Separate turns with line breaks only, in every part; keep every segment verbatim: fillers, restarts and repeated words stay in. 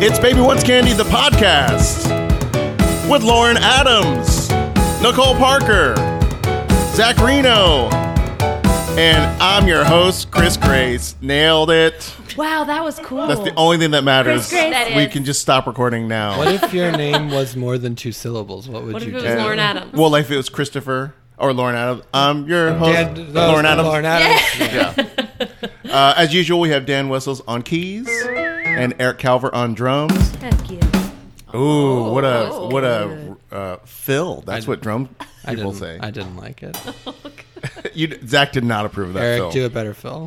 It's Baby What's Candy, the podcast, with Lauren Adams, Nicole Parker, Zach Reno, and I'm your host, Chris Grace. Nailed it.
Wow, that was cool.
That's the only thing that matters.
Chris Grace. That
We
is.
can just stop recording now.
What if your name was more than two syllables? What would
What
you
if it
do?
was Lauren Adams?
Well, like if it was Christopher or Lauren Adams. I'm your host,
Dan, no,
Lauren Adams.
Lauren Adams.
Yeah. Uh, as usual, we have Dan Whistles on keys and Eric Calver on drums.
Heck yeah.
Ooh, what a
Oh,
what a uh, fill. That's
I-
what drum
I
people
didn't,
say.
I didn't like it.
You, Zach did not approve of that
Eric,
fill.
do a better fill.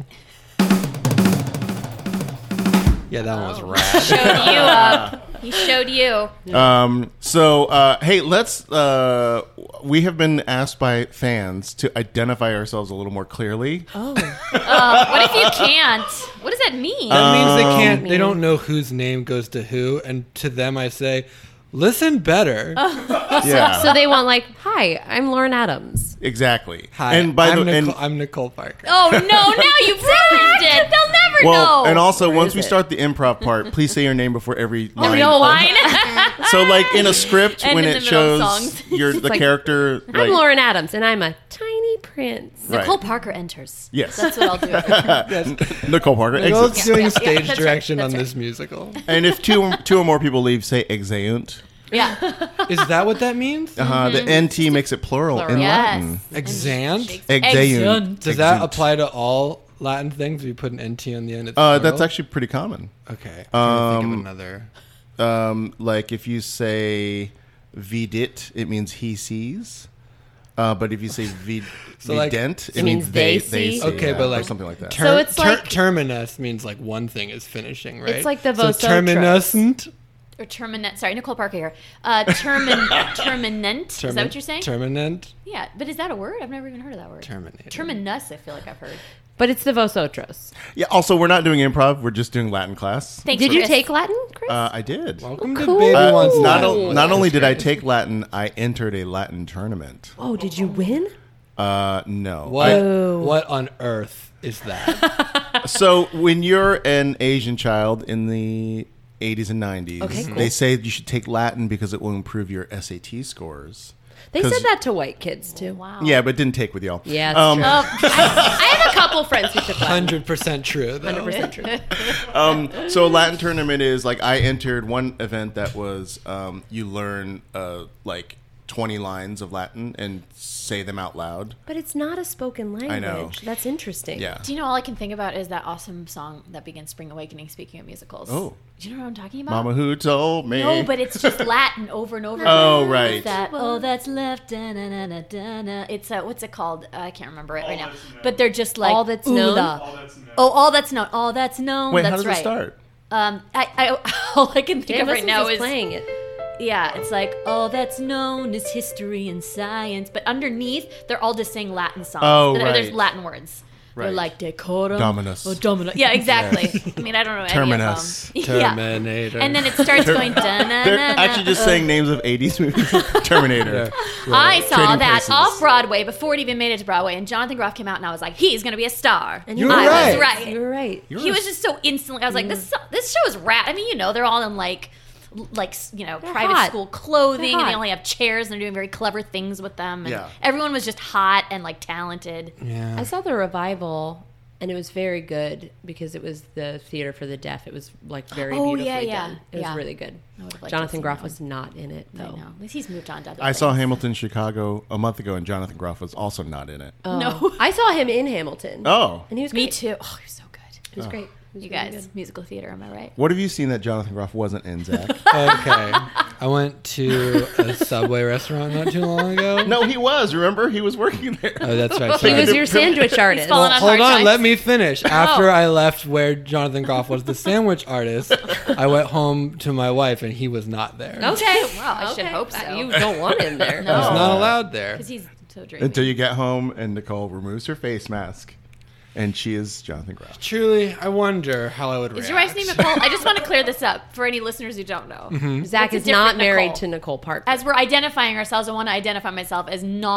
Yeah, that one was rad.
Showed you up. He showed you.
Um, so, uh, hey, let's. Uh, we have been asked by fans to identify ourselves a little more clearly.
Oh.
Uh, what if you can't? What does that mean?
That means they
Um,
can't. They don't know whose name goes to who, and to them I say, listen better.
Yeah,
So they want like, hi, I'm Lauren Adams.
exactly.
Hi,
and by
I'm,
the
Nicole,
and
I'm Nicole Parker.
Oh no! Now you ruined it. They'll never
well,
know.
and also
Where
once
is
we
it?
start the improv part, please say your name before every line.
Every whole line.
So, like in a script,
And
when
in
it
the middle of
shows
songs.
your the
like,
character,
I'm
like,
Lauren Adams, and I'm a tiny prince.
Right.
Nicole Parker enters.
Yes.
That's what I'll do.
Yes.
Nicole Parker.
Nicole's
exits.
doing
yeah,
stage
that's right,
direction
that's
on
right.
this musical.
And if two two or more people leave, say exeunt.
Yeah.
Is that what that means?
Uh-huh. The N T makes it plural, in
Mm-hmm. Yes.
Latin.
Exant?
Exeunt.
Does that
Exeunt.
apply to all Latin things? If you put an N T on the end, it's
Uh,
plural?
that's actually pretty common.
Okay. I'm trying to think
Um,
of another.
Um, like if you say vidit, it means he sees. Uh, but if you say vid,
So, like,
vident, it,
it
means
means
they,
they see?
Okay,
yeah,
but
or
like
something like that.
ter-
So it's
ter-
like-
terminus means like one thing is finishing, right?
It's like the
so
vosotros.
terminusent.
Or terminent. Sorry, Nicole Parker here. Uh, termin. terminant. Is that what you're saying?
Terminant.
Yeah, but is that a word? I've never even heard of that word.
Terminated.
Terminus. I feel like I've heard.
But it's the vosotros.
Yeah. Also, we're not doing improv; we're just doing Latin class.
Thanks,
Did you
Chris.
take Latin, Chris?
Uh, I did.
Welcome
Oh, cool.
to Baby
Uh,
Wants
not
Latin
o-
with
not only
Chris
did I
Grace.
take Latin, I entered a Latin tournament.
oh, did you win?
Uh, no.
What?
Oh.
What on earth is that?
I- so when you're an Asian child in the eighties and nineties,
Okay, cool.
they say you should take Latin because it will improve your S A T scores.
They
'Cause-
said that to white kids, too.
Wow.
Yeah, but it didn't take with y'all.
Yeah, it's
Um,
true.
Oh,
I have a couple friends who took Latin.
Hundred percent true. Though.
one hundred percent true.
Um, so a Latin tournament is like I entered one event that was um, you learn uh, like twenty lines of Latin and say them out loud.
But it's not a spoken language.
I know.
That's interesting.
Yeah.
Do you know all I can think about is that awesome song that begins Spring Awakening, speaking of musicals?
Oh.
Do you know what I'm talking about?
Mama who told me.
No, but it's just Latin over and over.
Oh,
again.
right.
It's that, oh, that's left. Da, na, na, na, da, na. It's uh, what's it called? Uh, I can't remember it right now. But they're just like
All that's
ooh,
known?
the-
All
Oh, all that's known. All that's known.
Wait,
that's
how does
right.
it start?
Um, I, I, all I can think
Dan
of right
Whistles
now
is
is
playing it.
yeah. It's like all that's known is history and science. But underneath, they're all just saying Latin songs.
Oh,
There- There's
right.
Latin words. They're
Right.
like decorum,
Dominus.
Oh, dominus. Yeah, exactly. I mean, I don't know
Terminus.
any of them. Yeah.
Terminator.
And then it starts going. Da-na-na-na.
They're actually just saying names of eighties movies. Terminator.
Yeah.
I saw
Trading
that
Places.
off Broadway before it even made it to Broadway, and Jonathan Groff came out, and I was like, he's going to be a star.
And
You were
I
right.
was right.
You were right.
You're
He
a-
was just so instantly. I was like, this this show is rad. I mean, you know, they're all in like, l- like you know,
They're
private
hot.
school clothing,
They're
and they
hot.
only have chairs, and they're doing very clever things with them. And
Yeah.
everyone was just hot and like talented.
yeah.
I saw the revival, and it was very good because it was the theater for the deaf. It was like very
Oh,
beautifully
yeah, yeah,
done. It was
yeah.
really good.
I would've liked to have
Jonathan
seen
Groff
that
was not in it
I
though.
know. At least he's moved on to other
I saw
things.
Hamilton, Chicago a month ago, and Jonathan Groff was also not in it.
Oh.
No.
I saw him in Hamilton.
Oh.
and he was
Me
great.
too. Oh, you're so good.
It was great. It was
You
really
guys,
good.
musical theater, am I right?
What have you seen that Jonathan Groff wasn't in, Zach?
Okay. I went to a Subway restaurant not too long ago.
No, he was. Remember, he was working there.
Oh, that's right.
He
Sorry.
was your sandwich artist.
fallen
Well,
on
hold
hard
on,
times.
let me finish. After
Oh.
I left where Jonathan Groff was the sandwich artist, I went home to my wife and he was not there.
Okay,
Wow, I should
okay.
hope so.
You don't want him there.
No.
I was not allowed there.
Because he's so dreamy.
Until you get home and Nicole removes her face mask, and she is Jonathan Groff.
Truly, I wonder how I would react.
Is your wife's name Nicole? I just want to clear this up for any listeners who don't know.
Mm-hmm.
Zach
It's a
is not
different
married
Nicole.
to Nicole Parker.
As we're identifying ourselves, I want to identify myself as not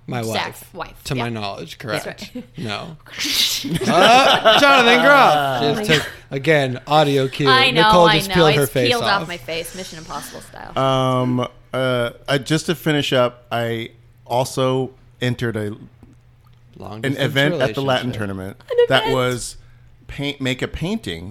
My wife.
Zach's wife.
To
yeah.
my knowledge, correct.
That's right.
No. uh, Jonathan Groff just took, again, audio cue.
I know,
Nicole
I
just
know.
peeled
It's
her face
peeled
off.
off my face, Mission Impossible style.
Um, uh, I, just to finish up, I also entered a
Long
an
distance
event at the Latin
relationship.
tournament
An
that
event?
was paint make a painting,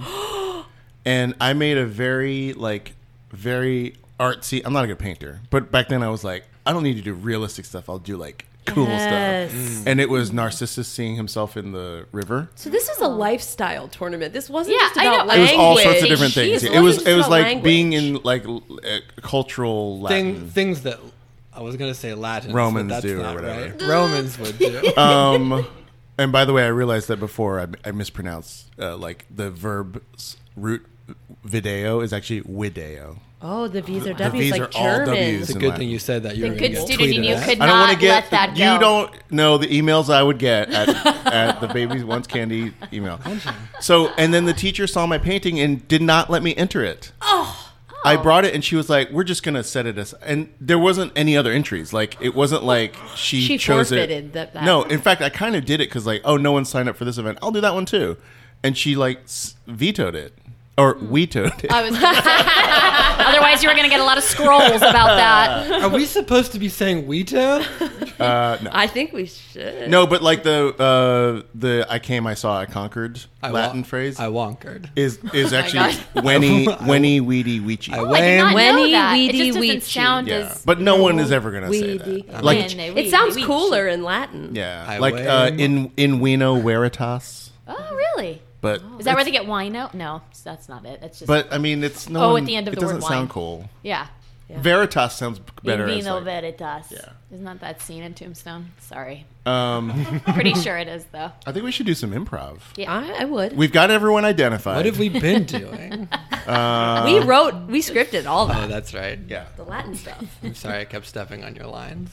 and I made a very like very artsy. I'm not a good painter, but back then I was like, I don't need to do realistic stuff. I'll do like cool
Yes.
stuff.
Mm.
And it was Narcissus seeing himself in the river.
So this was a lifestyle tournament. This wasn't
Yeah,
just
I
about
know.
It was
language.
all sorts of different
Jeez,
things.
it
It was
wasn't
it was
just
like
about
being
language.
in like l- uh, cultural Latin.
Thing, things that I was going to say Latin.
Romans
but that's
do or
not
whatever.
Right. Romans would do.
Um, and by the way, I realized that before I, I mispronounced uh, like the verb's root video is actually video.
Oh, the V's are
The
W's
V's
like
are all
German.
W's.
It's a
in
good
Latin.
thing you said that. You
The
were
good
gonna get
student in
tweeted
you
at.
could
I don't want
not
to get
let that go.
you don't know the emails I would get at, at the Babies Once Candy email. So and then the teacher saw my painting and did not let me enter it.
Oh.
I brought it and she was like, "We're just gonna set it as," and there wasn't any other entries. Like it wasn't like she,
She
chose
forfeited
it.
that- that.
No, in fact, I kind of did it because like, oh, no one signed up for this event. I'll do that one too, and she like s- vetoed it or vetoed it.
I was gonna say. Otherwise, you were going to get a lot of scrolls about that.
Are we supposed to be saying Wito?
Uh, no.
I think we should.
No, but like the uh, the I came, I saw, I conquered
I
Latin
wa-
phrase
I wonkered.
is is actually wenny wenny weedy weechy.
I
Oh, I did not
When-
know
Wenny,
that. It
weedy,
just doesn't
weechy.
sound
Yeah,
as...
but no one is ever gonna say
Weedy.
that. Like
When-
It sounds
weedy,
cooler in Latin.
yeah,
I
like uh,
weigh-
in in Vino Veritas,
Oh, really?
but
Is that where
it's-
they get wino? No, that's not it. It's just...
But I mean, it's no.
Oh,
one,
at the end of
it
the word
doesn't sound
wine.
cool.
yeah.
Veritas sounds better.
In
As
vino
like,
veritas.
Yeah.
Isn't that that scene in Tombstone? Sorry.
um,
Pretty sure it is, though.
I think we should do some improv.
Yeah.
I, I would.
We've got everyone identified.
What have we been doing?
we wrote, we scripted all
Oh,
that.
that's right.
Yeah,
The Latin stuff.
I'm sorry I kept stepping on your lines.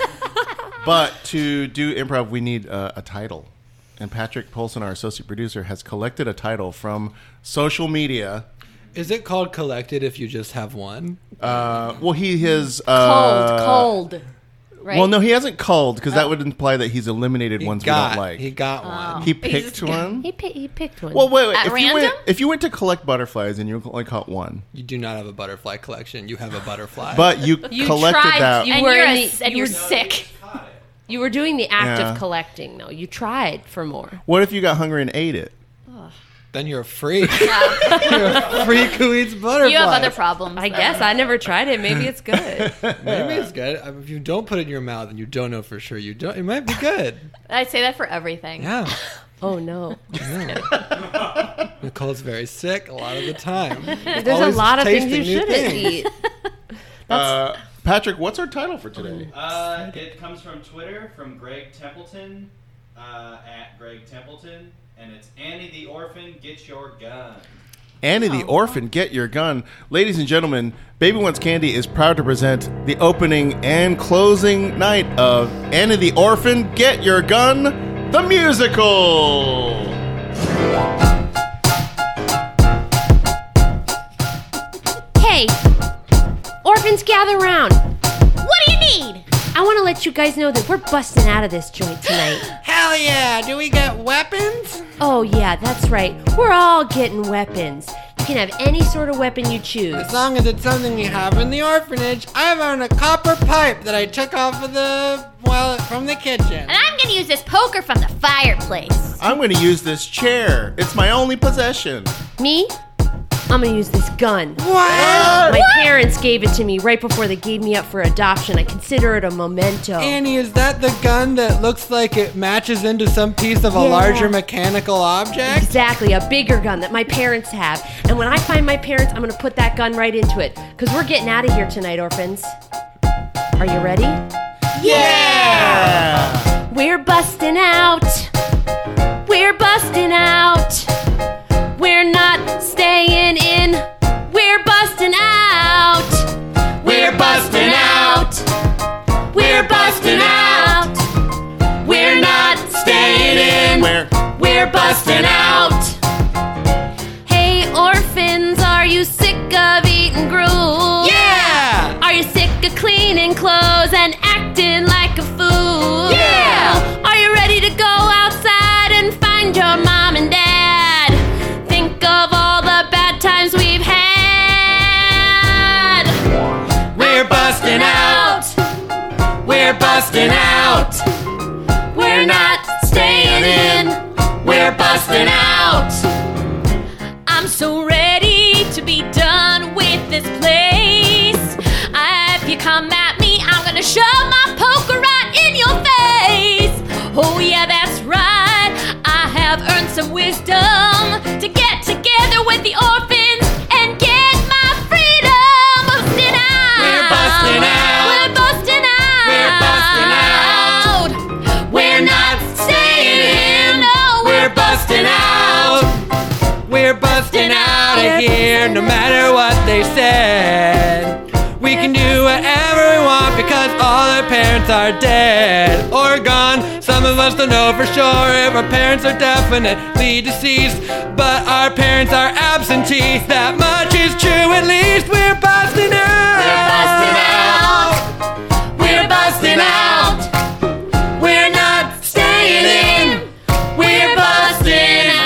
but to do improv, we need uh, a title. And Patrick Polson, our associate producer, has collected a title from social media.
Is it called collected if you just have one?
Uh, well, he has uh,
Cold, cold.
Right?
Well, no, he hasn't called because that would imply that he's eliminated
He
ones
got,
we don't like.
He got one.
He picked one.
He, pi- he picked one.
Well, wait, wait.
At
If you,
random?
went, if you went to collect butterflies and you only caught one,
You do not have a butterfly collection. You have a butterfly.
but you,
You
collected
tried-
that.
you
and
were
you're,
in
a-
the-
and
you
you're
were-
sick.
you were doing the act
Yeah.
of collecting, though. You tried for more.
What if you got hungry and ate it?
then you're a freak. you're a freak who eats butterflies.
You have other problems.
I
then.
guess. I never tried it. Maybe it's good.
Maybe it's good. I mean, if you don't put it in your mouth and you don't know for sure, you don't. It might be good.
I say that for everything.
Yeah.
Oh, no.
yeah. Nicole's very sick a lot of the time.
There's
Always
a lot of things you
tasting new
shouldn't
things.
eat.
Uh, Patrick, what's our title for today?
Uh, it comes from Twitter from Greg Templeton uh, at Greg Templeton, and it's Annie the Orphan, Get Your Gun.
Annie the Orphan, Get Your Gun. Ladies and gentlemen, Baby Wants Candy is proud to present the opening and closing night of Annie the Orphan, Get Your Gun, the musical.
Hey, orphans, gather round.
What do you need?
I want to let you guys know that we're busting out of this joint tonight.
Hell yeah! Do we get weapons?
Oh, yeah, that's right. We're all getting weapons. You can have any sort of weapon you choose.
As long as it's something you have in the orphanage. I found a copper pipe that I took off of the well from the kitchen.
And I'm going to use this poker from the fireplace.
I'm going to use this chair. It's my only possession.
Me? I'm gonna use this gun.
What?
My parents gave it to me right before they gave me up for adoption. I consider it a memento.
Annie, is that the gun that looks like it matches into some piece of a
Yeah.
larger mechanical object?
Exactly, a bigger gun that my parents have. And when I find my parents, I'm gonna put that gun right into it. Because we're getting out of here tonight, orphans. Are you ready?
Yeah!
We're busting out. We're busting out. We're not staying in. We're busting out. We're busting out. We're busting out. We're not staying in.
Where?
We're busting out. Hey, orphans, are you sick of eating gruel?
Yeah!
Are you sick of cleaning clothes and acting like a fool?
busting out.
We're not staying in.
We're busting out.
I'm so ready to be done with this place. I, if you come at me, I'm gonna shove my poker right in your face. Oh yeah, that's right. I have earned some wisdom to get together with the orphans and get my freedom. Busting out.
We're busting out.
We're busting out.
We're busting out.
We're not staying in. No,
We're busting out. We're busting out of here no matter what they said. We can do whatever we want because all our parents are dead or gone. Some of us don't know for sure if our parents are definitely deceased, but our parents are absentee. That much is true, at least. We're busting out.
We're busting out.
We're busting out. We're not staying in. We're busting out.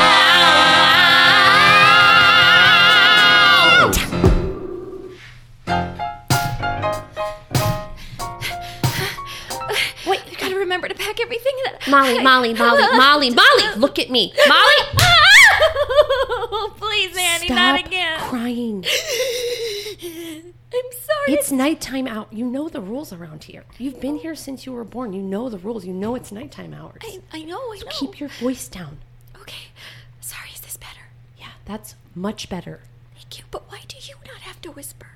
Wait, I gotta remember to pack everything that
Molly, Molly, Molly, Molly, Molly, look at me. Molly!
Please, Annie,
Stop
not again.
crying.
I'm sorry.
It's nighttime out. You know the rules around here. You've been here since you were born. You know the rules. You know it's nighttime hours.
I, I know, I know.
Keep your voice down.
Okay. Sorry, is this better?
Yeah, that's much better.
Thank you, but why do you not have to whisper?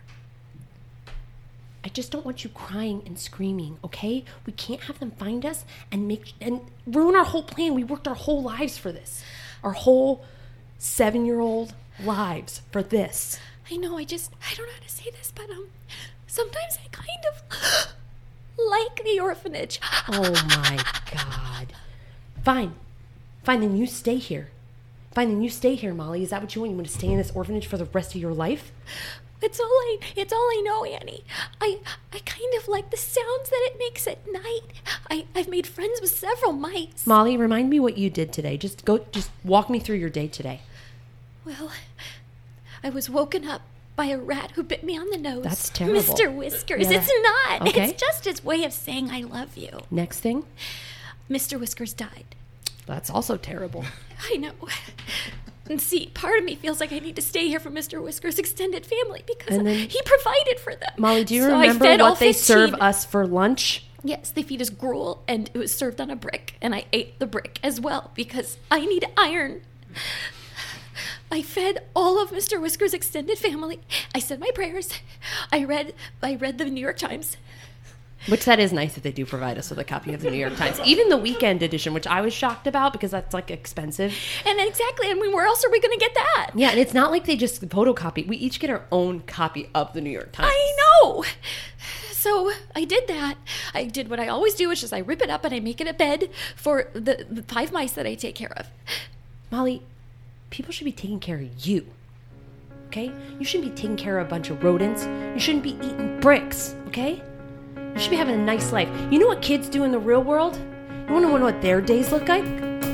I just don't want you crying and screaming, okay? We can't have them find us and make and ruin our whole plan. We worked our whole lives for this. Our whole seven-year-old lives for this.
I know, I just, I don't know how to say this, but um, sometimes I kind of like the orphanage.
Oh my God. Fine. Fine, then you stay here. Fine, then you stay here, Molly. Is that what you want? You want to stay in this orphanage for the rest of your life?
It's all I, it's all I know, Annie. I, I kind of like the sounds that it makes at night. I, I've made friends with several mice.
Molly, remind me what you did today. Just go, just walk me through your day today.
Well, I was woken up by a rat who bit me on the nose.
That's terrible.
Mister Whiskers.
Yeah,
It's
that-
not.
okay.
It's just his way of saying I love you.
Next thing,
Mister Whiskers died.
that's also terrible.
I know. And see, part of me feels like I need to stay here for Mister Whiskers' extended family because
And then-
he provided for them.
Molly, do you
So I
remember
fed all
what they serve
fifteen.
us for lunch?
Yes, they feed us gruel, and it was served on a brick, and I ate the brick as well because I need iron. I fed all of Mister Whiskers' extended family. I said my prayers. I read I read the New York Times.
Which that is nice that they do provide us with a copy of the New York Times. Even the weekend edition, which I was shocked about because that's like expensive.
And exactly, I mean, where else are we going to get that?
Yeah, and it's not like they just photocopy. We each get our own copy of the New York Times.
I know. So I did that. I did what I always do, which is I rip it up and I make it a bed for the, the five mice that I take care of.
Molly, people should be taking care of you. Okay? You shouldn't be taking care of a bunch of rodents. You shouldn't be eating bricks, okay? You should be having a nice life. You know what kids do in the real world? You want to know what their days look like?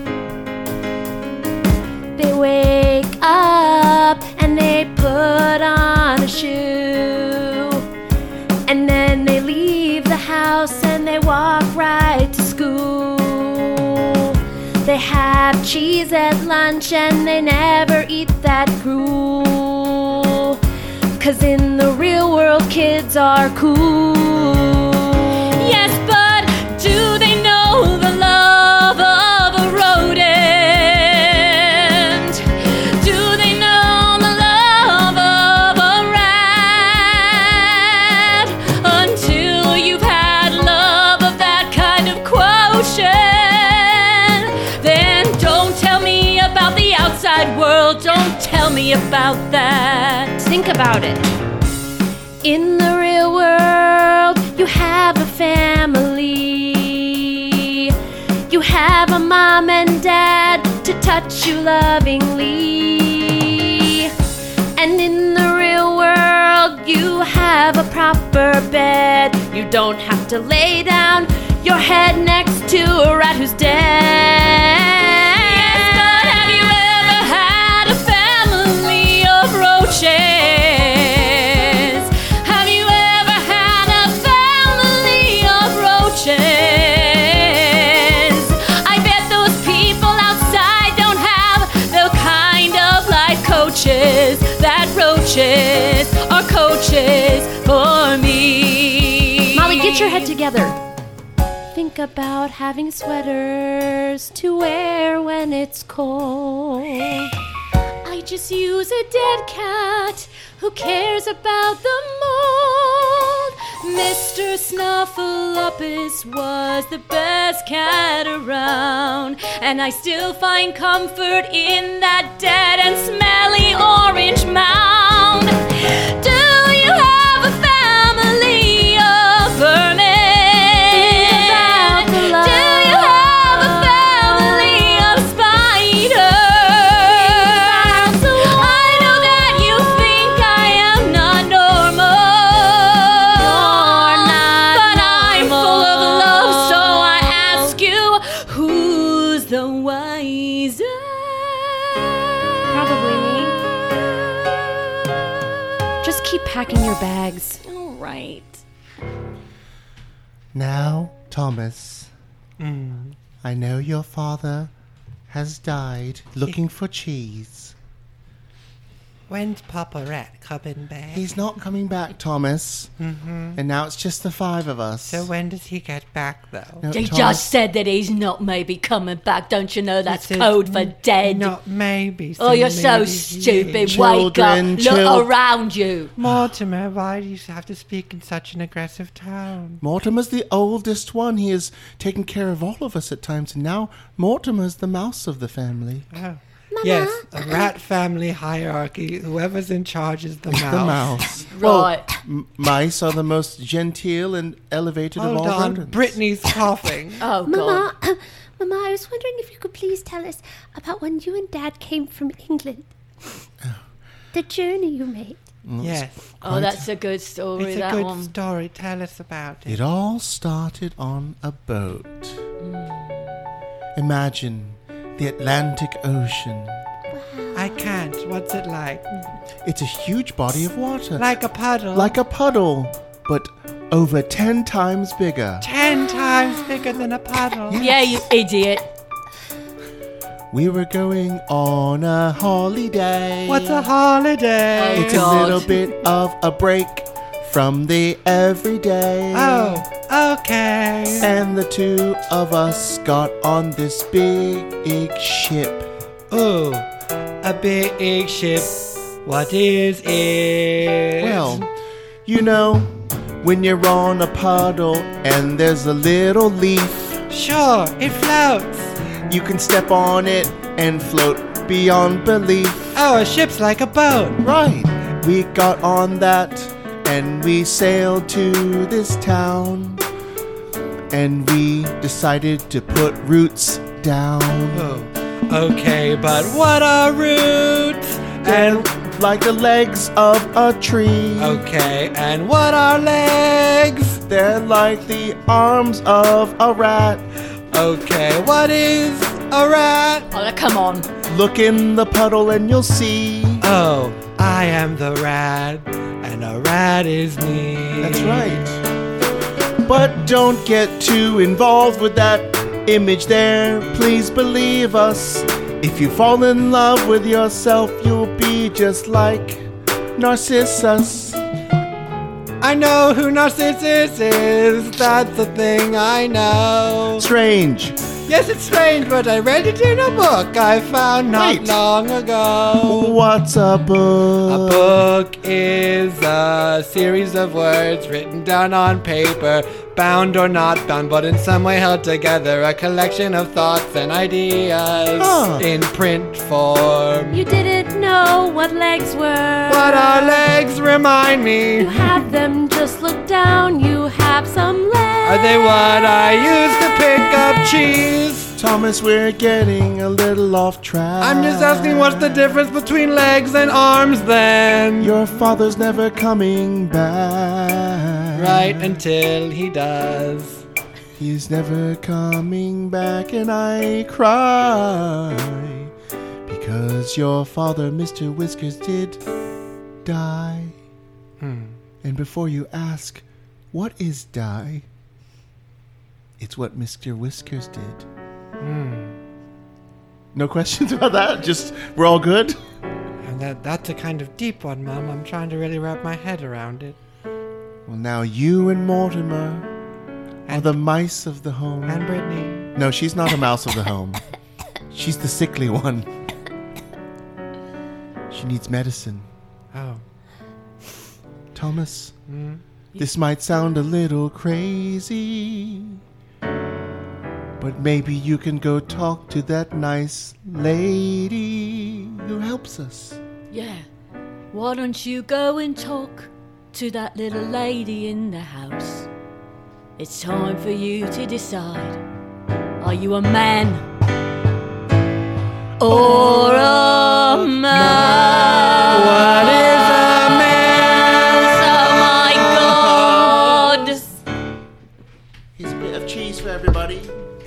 They wake up and they put on a shoe. And then they leave the house and they walk right to school. They have cheese at lunch and they never eat that gruel. 'Cause in the real world, kids are cool. Yes, but do they know the love of a rodent? Do they know the love of a rat? Until you've had love of that kind of quotient, then don't tell me about the outside world. Don't tell me about that. Think about it. In the real world, you have a family. You have a mom and dad to touch you lovingly. And in the real world, you have a proper bed. You don't have to lay down your head next to a rat who's dead. Yes, but have you ever had a family of roaches? Have you ever had a family of roaches? Get your head together. Think about having sweaters to wear when it's cold.
I just use a dead cat. Who cares about the mold? Mister Snuffleupagus was the best cat around, and I still find comfort in that dead and smelly orange mound. Do you have a family of vermin? Do you have a family of spiders? I know that you think I am not normal, but I'm full of love, so I ask you, who's the wiser?
Probably me. Just keep packing your bags.
All right.
Now, Thomas, I know your father has died looking for cheese.
When's Papa Rat coming back?
He's not coming back, Thomas.
Mm-hmm.
And now it's just the five of us.
So when does he get back, though?
No,
He
Thomas-
just said that he's not maybe coming back. Don't you know that's
He said
code for dead?
Not maybe.
Oh, you're so
maybe he
stupid.
is.
Children,
Wake up.
chil-
Look around you.
Mortimer, why do you have to speak in such an aggressive tone?
Mortimer's the oldest one. He has taken care of all of us at times, and now Mortimer's the mouse of the family.
Oh. Yes, a rat family hierarchy. Whoever's in charge is the mouse.
The mouse.
Right.
M- mice are the most genteel and elevated
Hold
of all
on,
rodents.
Brittany's coughing.
Oh, God.
Mama, uh, Mama, I was wondering if you could please tell us about when you and Dad came from England. The journey you made.
Yes,
Oh, that's a good story,
it's a
that
good
one.
story. Tell us about it.
It all started on a boat. Imagine the Atlantic Ocean.
I can't. What's it like?
It's a huge body of water.
Like a puddle.
Like a puddle, but over ten times bigger.
ten times bigger than a puddle.
Yeah, you idiot.
We were going on a holiday.
What's a holiday?
It's
God.
a little bit of a break from the everyday.
Oh, okay.
And the two of us got on this big, big ship.
Ooh, a big ship. What is it?
Well, you know, when you're on a puddle and there's a little leaf,
sure, it floats.
you can step on it and float beyond belief.
Oh, a ship's like a boat.
Right. We got on that and we sailed to this town. And we decided to put roots down.
Oh, okay, but what are roots?
And like the legs of a tree.
Okay, and what are legs?
They're like the arms of a rat.
Okay, what is a rat?
Oh, come on.
Look in the puddle and you'll see.
Oh, I am the rat, and a rat is me.
That's right. But don't get too involved with that image there. Please believe us. If you fall in love with yourself, you'll be just like Narcissus.
I know who Narcissus is. That's the thing I know.
Strange.
Yes, it's strange, but I read it in a book I found not
Wait.
long ago.
What's a book?
A book is a series of words written down on paper, bound or not bound, but in some way held together. A collection of thoughts and ideas
Huh.
in print form.
You didn't know what legs were.
What our legs remind me.
You have them, just look down. You have some legs.
Are they what I use to pick up cheese?
Thomas, we're getting a little off track.
I'm just asking what's the difference between legs and arms then?
Your father's never coming back.
Right until he does.
He's never coming back, and I cry because your father, Mister Whiskers, did die.
Hmm.
And before you ask, what is die? It's what Mister Whiskers did.
Hmm.
No questions about that? Just, we're all good?
And that, that's a kind of deep one, Mum. I'm trying to really wrap my head around it.
Well, now you and Mortimer are the mice of the home.
And Brittany.
No, she's not a mouse of the home. She's the sickly one. She needs medicine.
Oh.
Thomas,
Mm.
this might sound a little crazy, but maybe you can go talk to that nice lady who helps us.
Yeah. Why don't you go and talk to that little lady in the house? It's time for you to decide. Are you a man or a mouse?
What is a mouse?
Oh my God!
Here's a bit of cheese for everybody.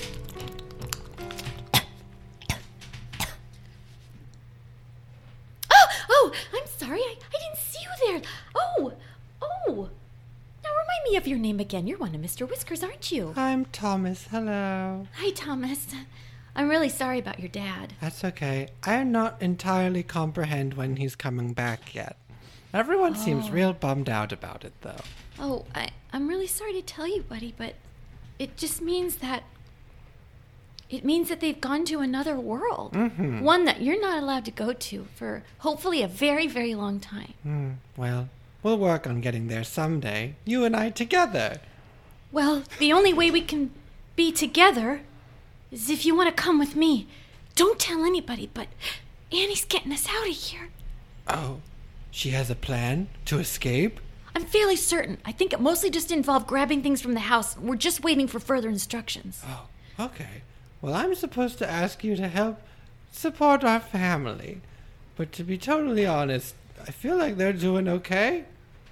Oh, oh, I'm sorry. I, I didn't see you there. Oh, oh. Now remind me of your name again. You're one of Mister Whiskers, aren't you?
I'm Thomas. Hello.
Hi, Thomas. I'm really sorry about your dad.
That's okay. I not entirely comprehend when he's coming back yet. Everyone seems real bummed out about it, though.
Oh, I, I'm really sorry to tell you, buddy, but it just means that it means that they've gone to another world.
Mm-hmm.
One that you're not allowed to go to for hopefully a very, very long time.
Hmm. Well, we'll work on getting there someday. You and I together.
Well, the only way we can be together is if you want to come with me. Don't tell anybody, but Annie's getting us out of here.
Oh, she has a plan to escape?
I'm fairly certain. I think it mostly just involved grabbing things from the house. We're just waiting for further instructions.
Oh, okay. Well, I'm supposed to ask you to help support our family. But to be totally honest, I feel like they're doing okay.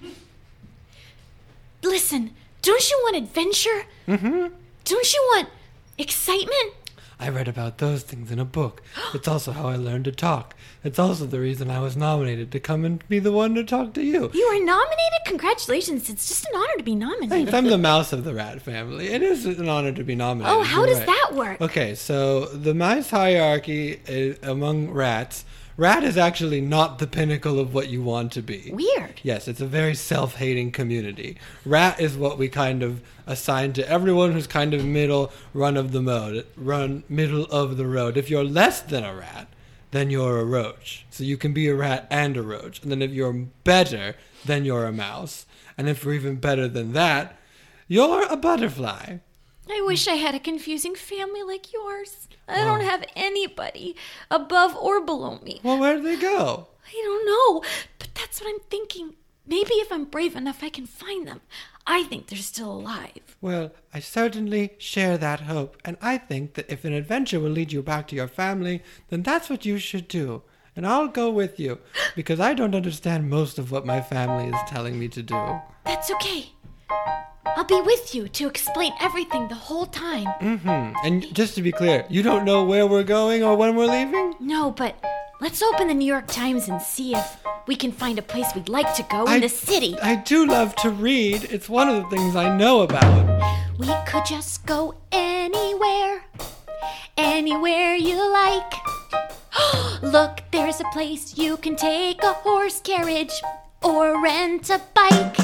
Listen, don't you want adventure?
Mm-hmm.
Don't you want excitement?
I read about those things in a book. It's also how I learned to talk. It's also the reason I was nominated to come and be the one to talk to you.
You were nominated? Congratulations. It's just an honor to be nominated.
Thanks, I'm the mouse of the rat family. It is an honor to be nominated.
Oh, how
you're
does
right.
that work?
Okay, so the mice hierarchy is among rats. Rat is actually not the pinnacle of what you want to be.
Weird.
Yes, it's a very self-hating community. Rat is what we kind of assign to everyone who's kind of middle, run of the road, run middle of the road. If you're less than a rat, then you're a roach. So you can be a rat and a roach. And then if you're better, then you're a mouse. And if you're even better than that, you're a butterfly.
I wish I had a confusing family like yours. I don't have anybody above or below me.
Well, where'd they go?
I don't know, but that's what I'm thinking. Maybe if I'm brave enough, I can find them. I think they're still alive.
Well, I certainly share that hope, and I think that if an adventure will lead you back to your family, then that's what you should do. And I'll go with you, because I don't understand most of what my family is telling me to do.
That's okay. I'll be with you to explain everything the whole time.
Mm-hmm. And just to be clear, you don't know where we're going or when we're leaving?
No, but let's open the New York Times and see if we can find a place we'd like to go
I-
in the city.
I do love to read. It's one of the things I know about.
We could just go anywhere, anywhere you like. Look, there's a place you can take a horse carriage or rent a bike.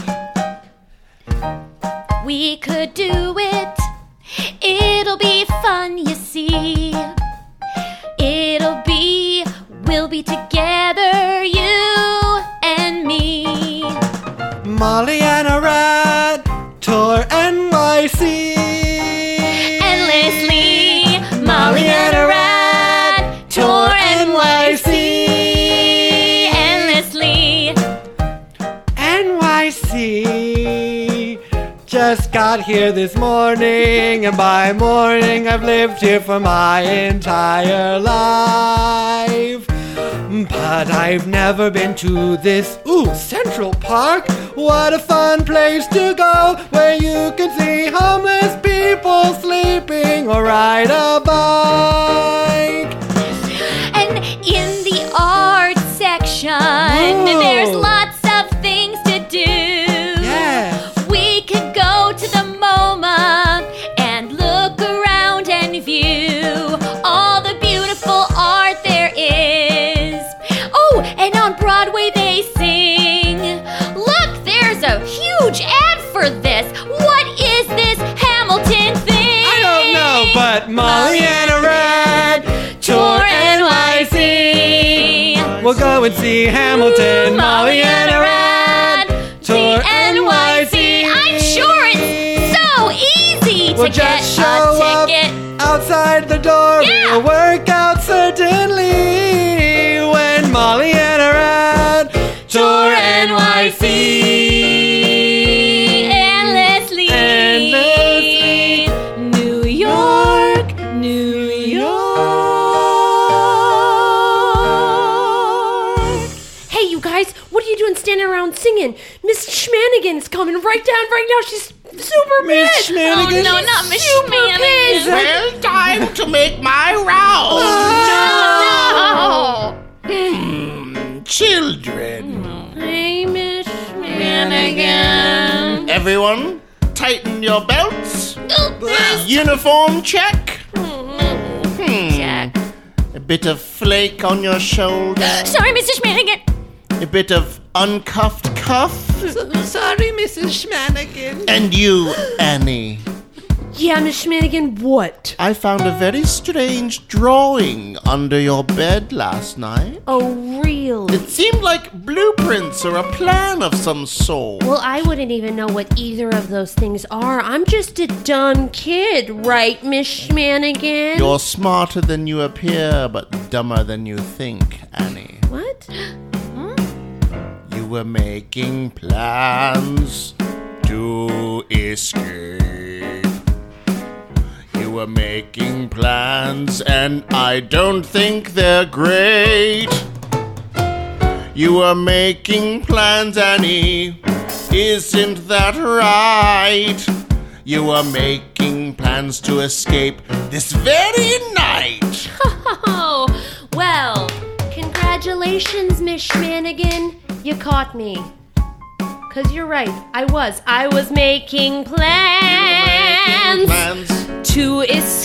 We could do it. It'll be fun, you see. It'll be, we'll be together, you and me.
Molly and a rat tour N Y C.
Endlessly, Molly and a rat tour N Y C. Endlessly.
N Y C. Just got here this morning, and by morning I've lived here for my entire life. But I've never been to this, ooh, Central Park. What a fun place to go, where you can see homeless people sleeping or ride a bike.
And in the art section,
Whoa.
there's lots of things to do.
Yes.
We could go to the MoMA and look around and view all the beautiful art there is. Oh, and on Broadway they sing. Look, there's a huge ad for this. What is this, Hamilton?
but Molly and a rat tour N Y C. We'll go and see Hamilton, Molly and a rat tour N Y C.
I'm sure it's so easy
We'll
to get
just show
a
up
ticket.
outside the door.
Yeah.
We'll work out certainly when Molly and a rat tour N Y C.
Endlessly.
Endlessly.
New York, New York.
Hey, you guys, what are you doing standing around singing? Miss Schmanigan's coming right down right now. She's super
Miss
pissed.
Oh
Schmanigan?
no, not Miss
Super
Schmanigan.
pissed.
Well, time to make my round.
No.
Hmm, children.
Hey, Miss Schmanigan.
Everyone, tighten your belts.
Oh,
Uniform check.
Jack.
A bit of flake on your shoulder.
Sorry, Mister Schmanigan.
A bit of uncuffed cuff.
Sorry, Missus Schmanigan.
And you, Annie.
Yeah, Miss Schmanigan, what?
I found a very strange drawing under your bed last night.
Oh, really?
It seemed like blueprints or a plan of some sort.
Well, I wouldn't even know what either of those things are. I'm just a dumb kid, right, Miss Schmanigan?
You're smarter than you appear, but dumber than you think, Annie.
What?
You were making plans to escape. You were making plans, and I don't think they're great. You were making plans, Annie. Isn't that right? You were making plans to escape this very night.
Oh, well, congratulations, Miss Schmanigan. You caught me. Cause you're right, I was. I was making plans
Plans.
to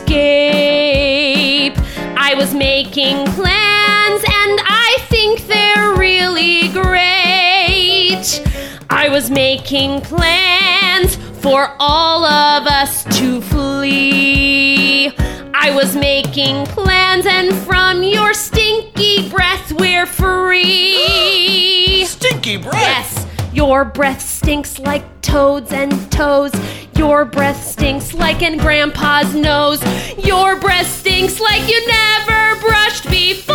escape. I was making plans, and I think they're really great. I was making plans for all of us to flee. I was making plans, and from your stinky breath, we're free.
Stinky breath.
Yes, your breath stinks like toads and toes. Your breath stinks like in Grandpa's nose. Your breath stinks like you never brushed before.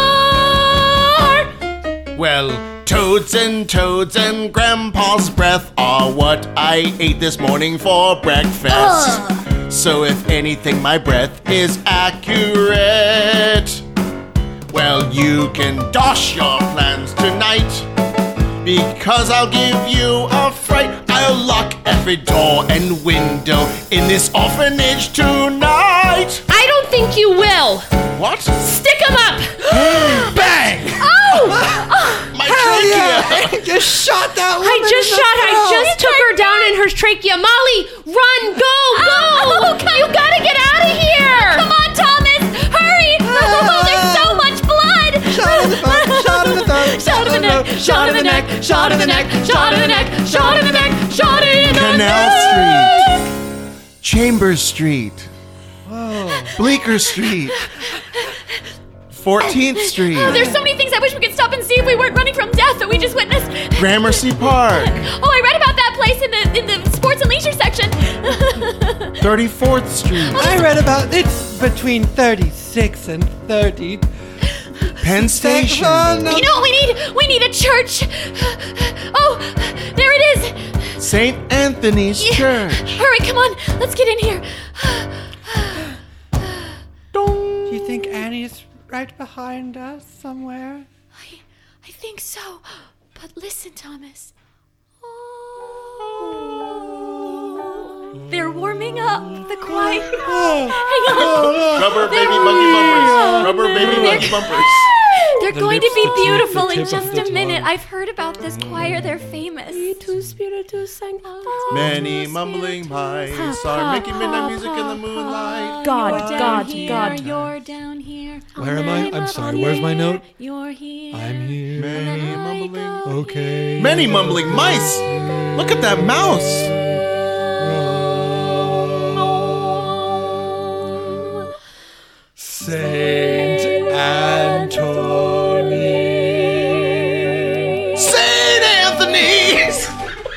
Well, toads and toads and Grandpa's breath are what I ate this morning for breakfast.
Ugh.
So if anything, my breath is accurate. Well, you can dosh your plans tonight, because I'll give you a fright. I'll lock every door and window in this orphanage tonight.
I don't think you will.
What?
Stick 'em up.
Bang!
Oh!
My
Hell
trachea!
yeah! I just shot that woman
I just
in the
shot. I
throat.
just took her down in her trachea. Molly, run, go, go!
Oh, okay.
You gotta get out of here!
Come on, Thomas! Hurry! Oh, there's so much blood!
Shot in the throat, shot in the throat,
Shot in the neck, shot in the neck, shot in the neck, shot in the neck, shot in the neck, shot in the
Canal
neck.
Street, Chambers Street, Bleecker Street, fourteenth Street,
Oh, there's so many things I wish we could stop and see if we weren't running from death that we just witnessed.
Gramercy Park,
Oh, I read about that place in the in the sports and leisure section.
thirty-fourth Street,
I read about it's between thirty-six and thirty.
Penn Station,
Oh, no.
You know what we need? We need a church. Oh, there it is.
Saint Anthony's
Yeah.
Church.
Hurry, come on. Let's get in here.
Do you think Annie's right behind us somewhere?
I, I think so. But listen, Thomas. Oh. They're warming up the choir. Hang on.
Rubber baby buggy bumpers. Rubber baby buggy bumpers.
They're
The
going to
lips,
be
the teeth,
beautiful
the
in
tip of
just
the
a minute.
tongue.
I've heard about this choir. They're famous.
Many mumbling mice are making midnight music in the moonlight.
God,
You're down
God,
here,
God.
You're down here.
Where am I? I'm sorry, where's my note?
You're here.
I'm here.
Many mumbling.
Okay.
Many mumbling mice. Look at that mouse.
Saint Anthony.
Saint Anthony's!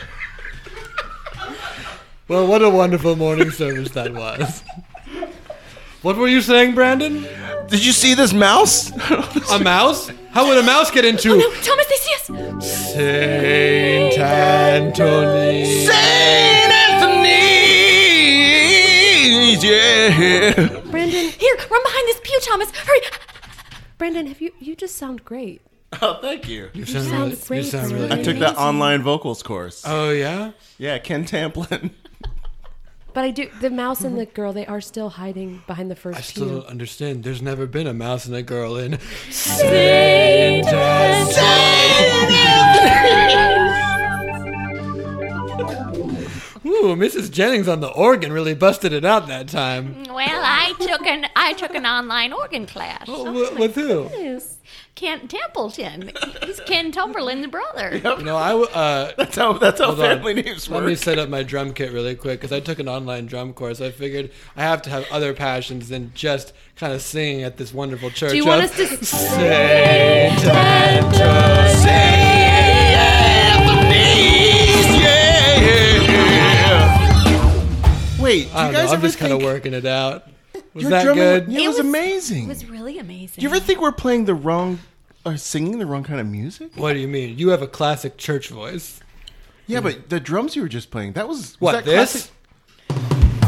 Well, what a wonderful morning service that was. What were you saying, Brandon?
Did you see this mouse?
A mouse? How would a mouse get into...
Oh no, Thomas, they see us!
Saint Anthony.
Saint Anthony's, yeah.
Brandon,
Here, run behind this pew, Thomas. Hurry!
Brandon, have you? You just sound great.
Oh, thank you.
You sound,
sound
really,
great.
you sound
Really
really
I took that online vocals course.
Oh, yeah?
Yeah, Ken Tamplin.
But I do. The mouse and the girl, they are still hiding behind the first
I still
pew.
don't understand. There's never been a mouse and a girl in
Saint
Ooh, Missus Jennings on the organ really busted it out that time.
Well, I took an I took an online organ class.
Oh, wh- with who?
Yes.
Kent Templeton. He's Ken Tomberlin's brother.
You know, I w- uh,
That's how that's how
hold on.
family names
Let
work.
me set up my drum kit really quick because I took an online drum course. I figured I have to have other passions than just kind of singing at this wonderful church.
Do you want
of
us to?
Saint Anthony?
Saint Anthony's, yeah. Wait, do
I
you
don't know.
guys
I'm
ever
just kind of
think
working it out. Was
your
that
drumming-
good?
Yeah, it,
It
was,
was-
amazing.
It was really amazing.
do you ever think we're playing the wrong, or singing the wrong kind of music?
What do you mean? You have a classic church voice.
Yeah, but the drums you were just playing, that was, was
What,
that
this?
classic?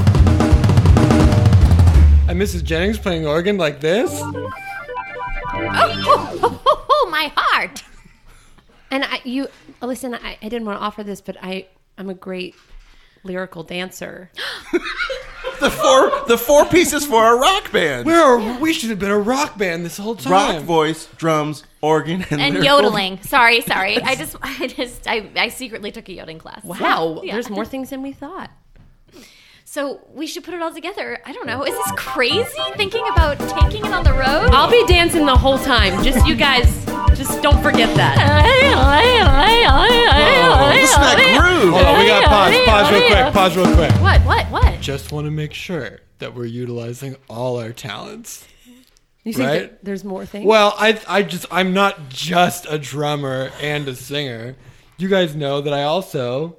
And Missus Jennings playing organ like this?
Oh, oh, oh, oh, oh, my heart.
And I, you, listen. I, I didn't want to offer this, but I, I'm a great lyrical dancer.
The four the four pieces for a rock band.
We're, we should have been a rock band this whole time.
Rock, voice, drums, organ, and,
And
lyrical.
yodeling. Sorry, sorry. I just, I just, I, I secretly took a yodeling class.
Wow,
Yeah.
there's more things than we thought.
So we should put it all together. I don't know. Is this crazy? Thinking about taking it on the road?
I'll be dancing the whole time. Just you guys, just don't forget that.
Listen to that groove.
Hold on, we got pause. Pause real quick. Pause real quick.
What? What? What?
Just want to make sure that we're utilizing all our talents.
You think
Right?
that there's more things?
Well, I I just I'm not just a drummer and a singer. You guys know that I also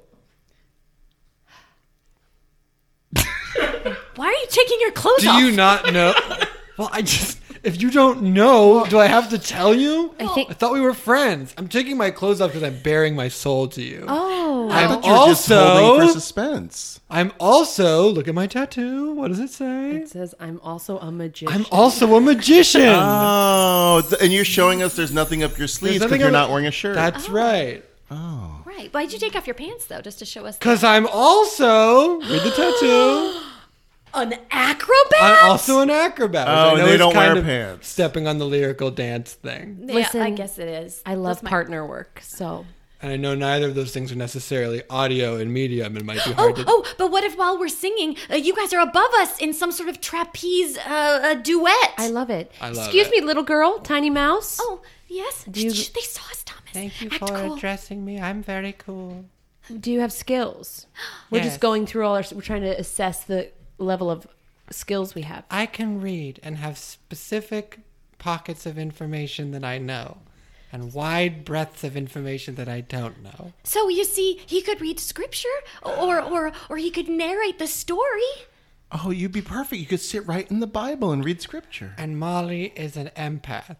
Why are you taking your clothes
Do
off?
you not know? Well, I just if you don't know, do I have to tell you?
I think-
I thought we were friends. I'm taking my clothes off because I'm bearing my soul to you.
oh,
I
I'm
thought you were just
also-
holding for suspense.
I'm also look at my tattoo. What does it say?
it says I'm also a magician.
I'm also a magician.
Oh, th- and you're showing us there's nothing up your sleeves
nothing
because you're
up-
not wearing a shirt.
That's right.
oh.
Right. Why'd you take off your pants though, just to show us?
Because I'm also read the tattoo.
An acrobat.
I'm also an acrobat. which
Oh,
I
and
know
they
is
don't
kind
wear
of
pants.
Stepping on the lyrical dance thing.
Yeah,
Listen,
I guess it is.
I love
That's my-
partner work. So
And I know neither of those things are necessarily audio and medium. It might be
Oh,
hard to.
oh, but what if while we're singing, uh, you guys are above us in some sort of trapeze uh, uh, duet?
I love it.
I love
Excuse
it.
me, little girl, tiny mouse.
Oh, yes.
you-
Shh, shh, they saw us, Thomas.
Thank you
Act
for
cool.
addressing me. I'm very cool.
Do you have skills? We're
Yes.
just going through all our. We're trying to assess the level of skills we have.
I can read and have specific pockets of information that I know, and wide breadths of information that I don't know.
So you see, he could read scripture, or or or he could narrate the story.
Oh, you'd be perfect. You could sit right in the Bible and read scripture.
And Molly is an empath.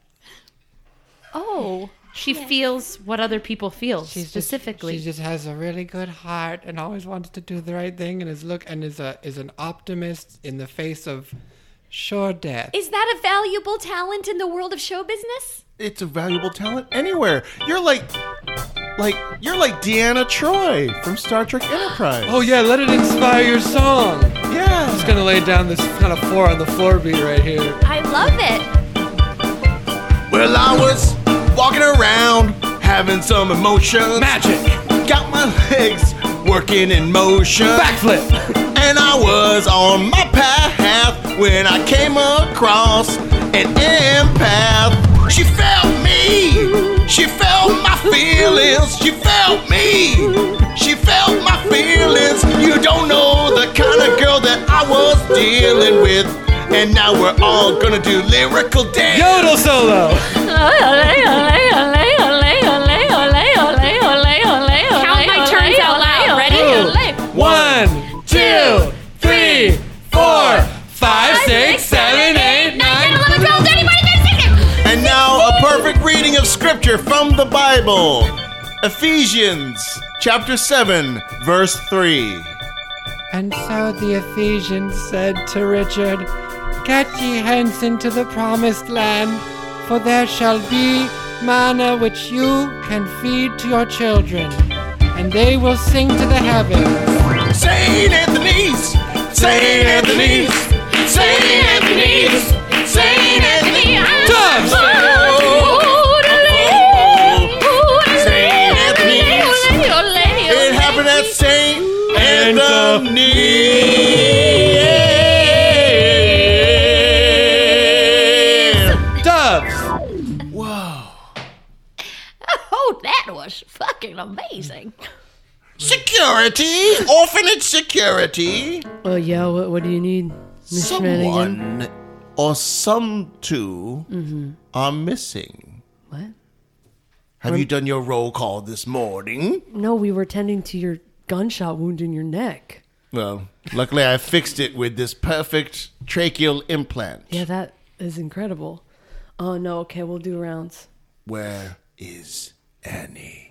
Oh, she feels what other people feel
She's
specifically.
Just, she just has a really good heart and always wants to do the right thing and is look and is a is an optimist in the face of sure death.
Is that a valuable talent in the world of show business?
It's a valuable talent anywhere. You're like, like you're like Deanna Troy from Star Trek Enterprise.
Oh yeah, let it inspire your song.
yeah.
Just gonna lay down this kind of four on the floor beat right here.
I love it.
Well, I was walking around having some emotions.
Magic,
Got my legs working in motion.
backflip.
And I was on my path when I came across an empath. She felt me. She felt my feelings. She felt me. She felt my feelings. You don't know the kind of girl that I was dealing with. And now we're all gonna do lyrical dance.
Yodel solo.
Count my turns out loud. Ready?
One, two, three, four, five, six, seven, eight, nine.
And now a perfect reading of scripture from the Bible. Ephesians chapter seven, verse three.
And so the Ephesians said to Richard, Get ye hence into the promised land, for there shall be manna which you can feed to your children, and they will sing to the heavens.
Saint Anthony's, Saint Anthony's, Saint Anthony's, Saint Anthony's.
Doves!
Saint Anthony's. It happened at Saint Anthony's.
Doves!
Whoa.
Oh, that was fucking amazing.
Security, orphanage security.
Oh, yeah, what, what do you need, Miss Shenanigan?
Someone or some two are missing.
What?
Have you done your roll call this morning?
No, we were tending to your gunshot wound in your neck.
Well, luckily I fixed it with this perfect tracheal implant.
Yeah, that is incredible. Oh, no, okay, we'll do rounds.
Where is Annie?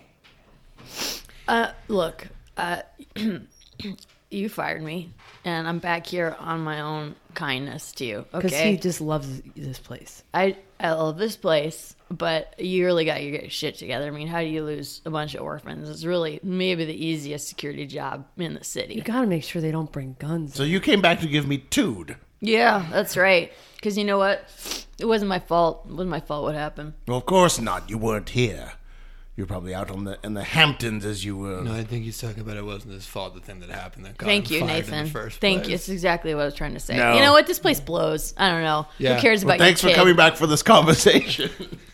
Uh, look, uh, you fired me, and I'm back here on my own kindness to you,
Because
okay?
he just loves this place.
I, I love this place, but you really got your shit together. I mean, how do you lose a bunch of orphans? It's really maybe the easiest security job in the city.
You gotta make sure they don't bring guns.
So you came back to give me tood.
Yeah, that's right. Because you know what? It wasn't my fault. It wasn't my fault what happened.
Well, of course not. You weren't here. You're probably out on the in the Hamptons as you were.
No, I think he's talking about it wasn't his fault, the thing that happened that got
Thank
him
you,
fired
Nathan.
in the first
Thank
place.
you. It's exactly what I was trying to say.
No.
You know what? This place blows. I don't know.
Yeah.
Who cares
Well,
about
thanks
your
for
kid?
coming back for this conversation.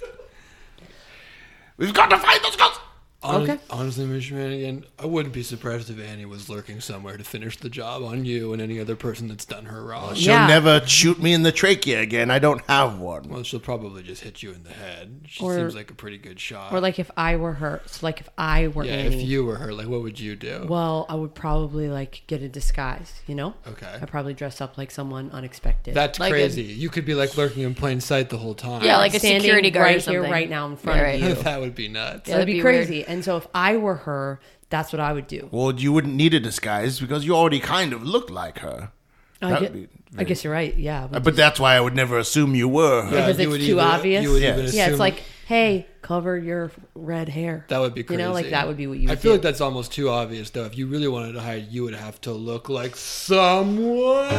We've got to find those guns.
Honest,
Okay.
Honestly, Mister Mannigan, I wouldn't be surprised if Annie was lurking somewhere to finish the job on you and any other person that's done her wrong.
She'll
Yeah.
never shoot me in the trachea again. I don't have one.
Well, she'll probably just hit you in the head. She
Or-
seems like a pretty good shot.
Or like if I were her. So like if I were
yeah,
Annie.
if you were her, like, what would you do?
Well, I would probably like get a disguise, you know?
Okay.
I'd probably dress up like someone unexpected.
That's
Like a-
crazy. you could be like lurking in plain sight the whole time.
Yeah, like a
Standing
security guard or
right here,
something.
right now in front
Yeah,
of
right.
you.
that would be nuts.
That'd
that'd
be
be
crazy. And so if I were her, that's what I would do.
Well, you wouldn't need a disguise because you already kind of look like her.
I,
That
get-
would be
I
very-
guess you're right. Yeah. we
Uh, But
just-
that's why I would never assume you were her.
Because
you
it's
would
too
even-
obvious?
You would
Yes.
even
yeah, it's
assume-
like, hey, cover your red hair.
that would be crazy.
You know, like that would be what you would
I feel
do.
like that's almost too obvious, though. If you really wanted to hide, you would have to look like someone.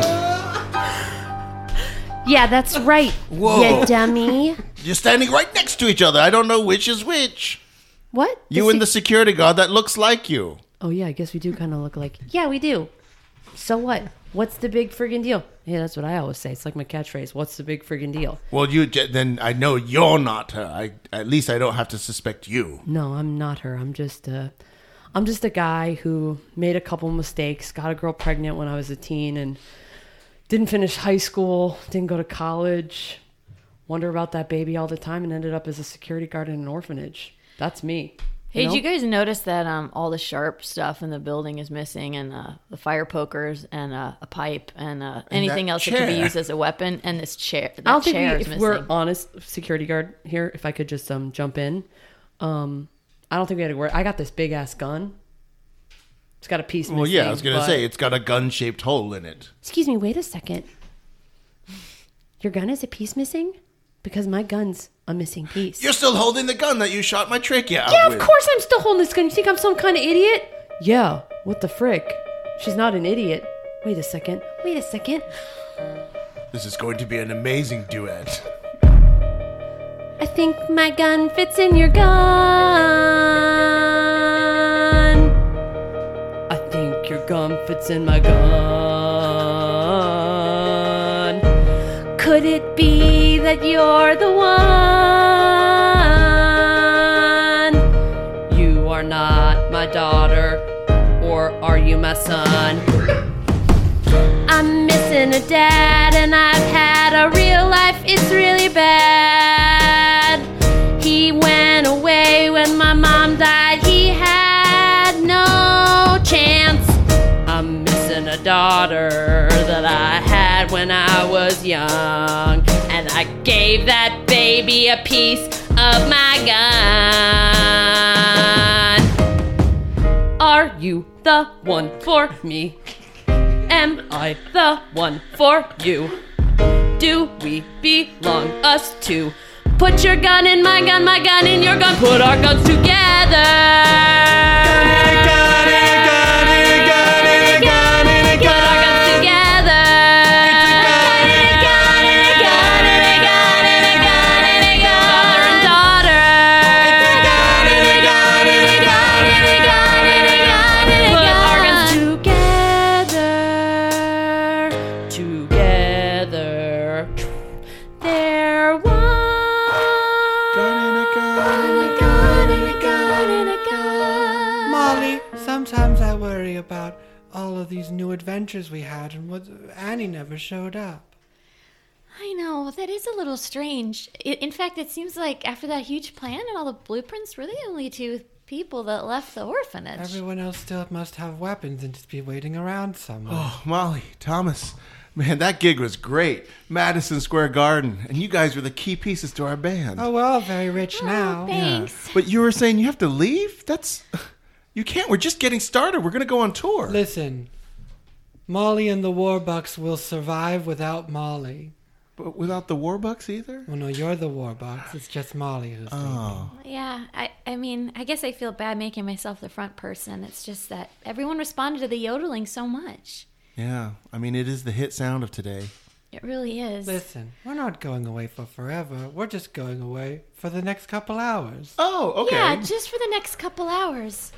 Yeah, that's right.
Whoa.
You dummy.
You're standing right next to each other. I don't know which is which.
What?
You and the security guard that looks like you.
Oh, yeah, I guess we do kind of look like. Yeah, we do. So what? What's the big friggin' deal? Yeah, that's what I always say. It's like my catchphrase. What's the big friggin' deal?
Well, you j- then I know you're not her. I at least I don't have to suspect you.
No, I'm not her. I'm just a, I'm just a guy who made a couple mistakes, got a girl pregnant when I was a teen, and didn't finish high school, didn't go to college, wonder about that baby all the time, and ended up as a security guard in an orphanage. That's me.
Hey,
know?
did you guys notice that um, all the sharp stuff in the building is missing, and uh, the fire pokers, and uh, a pipe, and uh, anything
that
else that could be
chair.
used as a weapon, and this chair? That
I don't think
chair
we,
is
if
missing.
we're honest, security guard here, if I could just um jump in, um, I don't think we had to worry. I got this big ass gun. It's got a piece missing.
Well, yeah, I was gonna
but-
say it's got a gun-shaped hole in it.
Excuse me, wait a second. Your gun is a piece missing? Because my gun's a missing piece.
You're still holding the gun that you shot my trachea out
yeah,
with.
of course I'm still holding this gun. You think I'm some kind of idiot? Yeah, what the frick? She's not an idiot. Wait a second. Wait a second.
This is going to be an amazing duet.
I think my gun fits in your gun. I think your gun fits in my gun. Could it be that you're the one? You are not my daughter, or are you my son? I'm missing missing a dad, and I've had a real life, it's really bad. He went away when my mom died, he had no chance. I'm missing a daughter that I had when I was young, and I gave that baby a piece of my gun. Are you the one for me? Am I the one for you? Do we belong, us two? Put your gun in my gun, my gun in your gun. Put our guns together.
Gun in a gun in a gun in a gun in a gun.
Put our guns together.
Gun in a gun in a gun in a gun in a gun in a gun.
Father and daughter.
Gun in a gun in a gun in a gun in a gun in a
Put our guns
gun.
together. Together. They're one.
Molly, sometimes I worry about all of these new adventures we had and what Annie never showed up.
I know, that is a little strange. I in fact, it seems like after that huge plan and all the blueprints, we're the only two people that left the orphanage.
Everyone else still must have weapons and just be waiting around somewhere.
Oh, Molly, Thomas, man, that gig was great. Madison Square Garden, and you guys were the key pieces to our band.
Oh, we're all very rich
Oh,
now.
thanks.
But you were saying you have to leave? That's... You can't. We're just getting started. We're going to go on tour.
Listen, Molly and the Warbucks will survive without Molly.
But without the Warbucks either?
Well, no, you're the Warbucks. It's just Molly who's
Oh.
Yeah, I, I mean, I guess I feel bad making myself the front person. It's just that everyone responded to the yodeling so much.
Yeah. I mean, it is the hit sound of today.
It really is.
Listen, we're not going away for forever. We're just going away for the next couple hours.
Oh, okay.
Yeah, just for the next couple hours.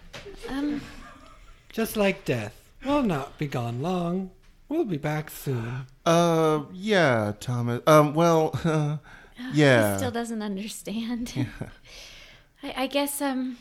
Um,
Just like death. We'll not be gone long. We'll be back soon.
Uh, yeah, Thomas. Um, well, uh, yeah.
He still doesn't understand. I, I guess, um,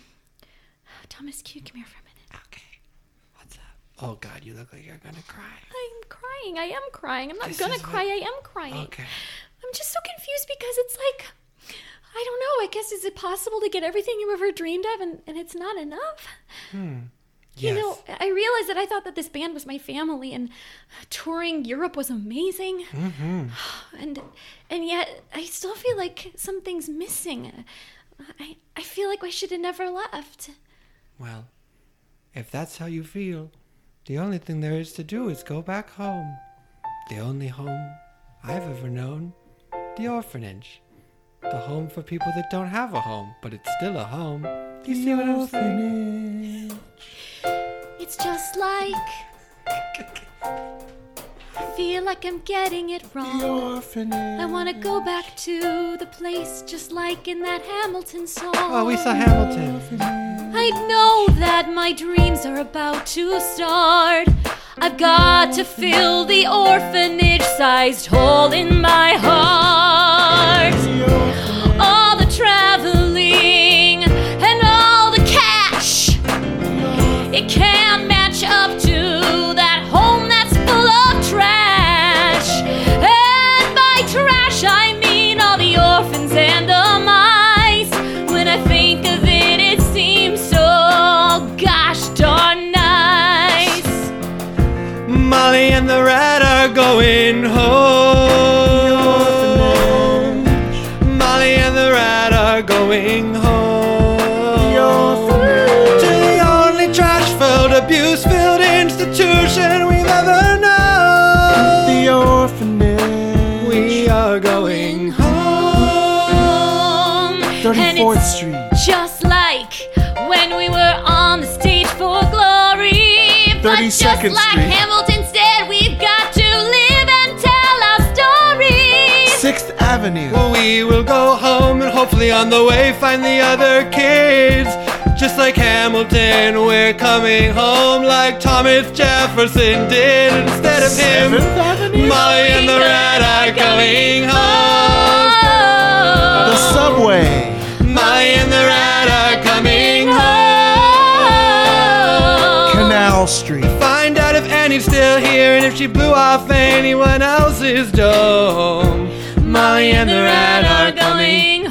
Thomas Q, come here for a minute.
Okay. What's up? Oh, God, you look like you're gonna cry.
I'm crying. I am crying. I'm not
This
gonna
is
cry.
what-
I am crying.
Okay.
I'm just so confused because it's like, I don't know. I guess, is it possible to get everything you ever dreamed of and, and it's not enough?
Hmm.
You
Yes.
know, I realized that I thought that this band was my family and touring Europe was amazing.
Mm-hmm.
And and yet I still feel like something's missing. I, I feel like I should have never left.
Well, if that's how you feel, the only thing there is to do is go back home. The only home I've ever known. The orphanage. The home for people that don't have a home, but it's still a home. You see what I'm saying?
It's just like I feel like I'm getting it wrong.
Orphanage.
I want to go back to the place just like in that Hamilton song.
Oh, we saw Hamilton.
I know that my dreams are about to start. I've got to fill the orphanage-sized hole in my heart. All the traveling and all the cash, it can't match up to that home that's full of trash. And by trash I mean all the orphans and the mice. When I think of it, it seems so gosh darn nice.
Molly and the rat are going home. Molly and the rat are going home. To the only trash-filled, abuse-filled institution we've ever known.
The orphanage.
We are going home.
And
thirty-fourth
it's
Street.
just like when we were on the stage for glory. But just
thirty-second
like
Street.
Hamilton said, we've got to live and tell our stories.
sixth Avenue.
We will go home and hopefully on the way find the other kids. Just like Hamilton, we're coming home like Thomas Jefferson did. Instead of him,
seventh Avenue.
Molly and the rat are coming home.
The subway.
Molly and the rat are coming home.
Canal Street.
Find out if Annie's still here and if she blew off Annie anyone else's dome. Molly and the rat are coming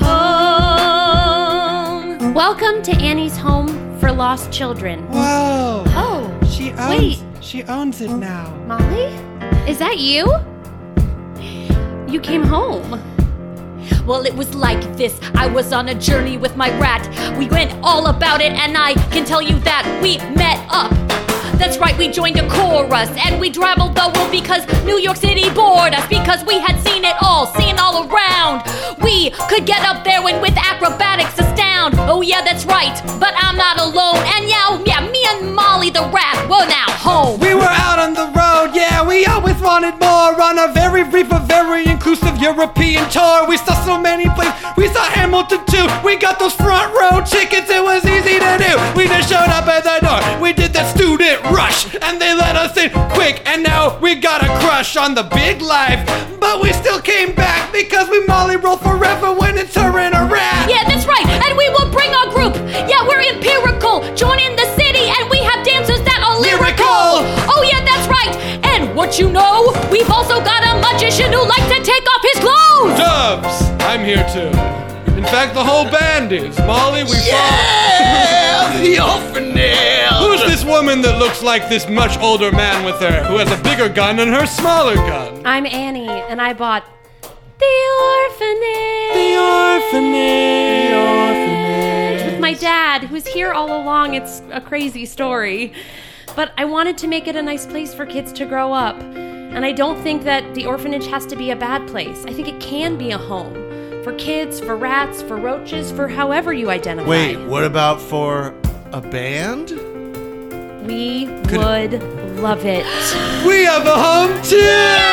home. Welcome to Annie's Home for Lost Children.
Whoa.
Oh,
she owns,
wait.
She owns it now.
Molly? Is that you? You came home.
Well, it was like this. I was on a journey with my rat. We went all about it, and I can tell you that we met up. That's right, we joined a chorus, and we traveled the world because New York City bored us, because we had seen it all, seen all around. We could get up there and with acrobatics astound. Oh yeah, that's right, but I'm not alone. And yeah, yeah, me and Molly the rat, we're now home.
We were out on the road, yeah, we always wanted more. On a very brief, a very inclusive European tour. We saw so many places, we saw Hamilton too. We got those front row tickets, it was easy to do. We just showed up at the door, we did that student rush, and they let us in quick, and now we got a crush on the big life. But we still came back because we Molly roll forever when it's her and a rat.
Yeah, that's right, and we will bring our group. Yeah, we're empirical, join in the city, and we have dancers that are lyrical. Oh yeah, that's right, and what you know, we've also got a magician who likes to take off his clothes.
Dubs, I'm here too. In fact, the whole band is. Molly, we
Yeah, the orphanage.
Who's this woman that looks like this much older man with her, who has a bigger gun than her smaller gun?
I'm Annie, and I bought The Orphanage.
The orphanage. The orphanage.
With my dad, who's here all along. It's a crazy story. But I wanted to make it a nice place for kids to grow up. And I don't think that the orphanage has to be a bad place. I think it can be a home. For kids, for rats, for roaches, for however you identify.
Wait, what about for a band?
We would love it.
We have a home too!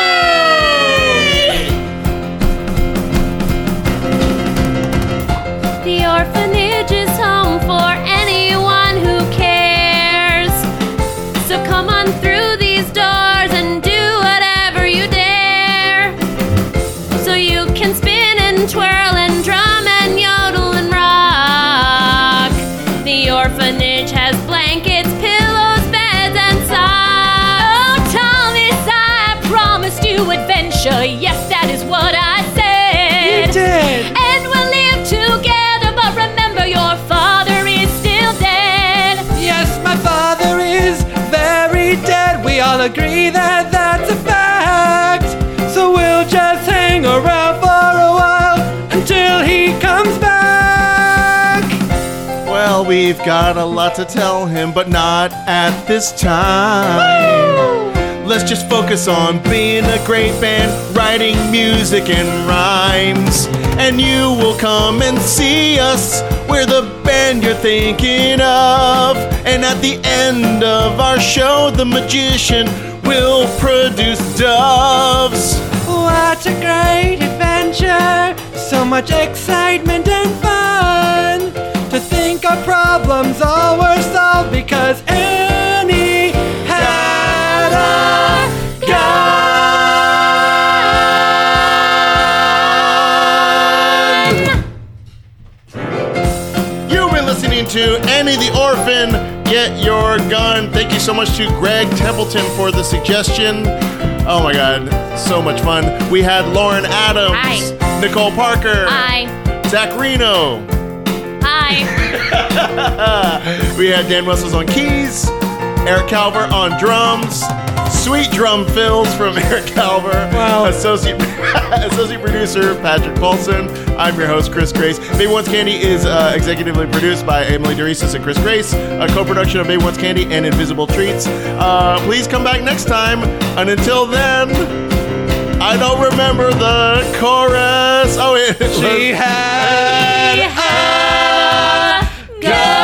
The orphanage is home for anyone who cares. So come on through these doors and do whatever you dare. So you can spin and twirl and drum and yodel and rock. The orphanage has blankets, pillows, beds, and socks. Oh, Thomas, I promised you adventure. Yes, that is what I said.
You did.
And we'll live together, but remember your father is still dead.
Yes, my father is very dead. We all agree that that's a fact. So we'll just hang around for a while until he comes back.
Well, we've got a lot to tell him, but not at this time.
Woo!
Let's just focus on being a great band, writing music and rhymes. And you will come and see us. We're the band you're thinking of. And at the end of our show, the magician will produce doves.
What a great adventure! So much excitement and fun. To think our problems all were solved because Annie had a gun.
You've been listening to Annie the Orphan, Get Your Gun. Thank you so much to Greg Templeton for the suggestion. Oh my God, so much fun. We had Lauren Adams,
Hi.
Nicole Parker,
Hi.
Zach Reno.
Hi.
We had Dan Russell on keys, Eric Calver on drums, sweet drum fills from Eric Calver,
Wow.
associate associate producer Patrick Paulson. I'm your host, Chris Grace. Baby One's Candy is uh, executively produced by Emily DeRisis and Chris Grace, a co-production of Baby One's Candy and Invisible Treats. Uh, please come back next time, and until then, I don't remember the chorus. Oh, it
She had
Gun.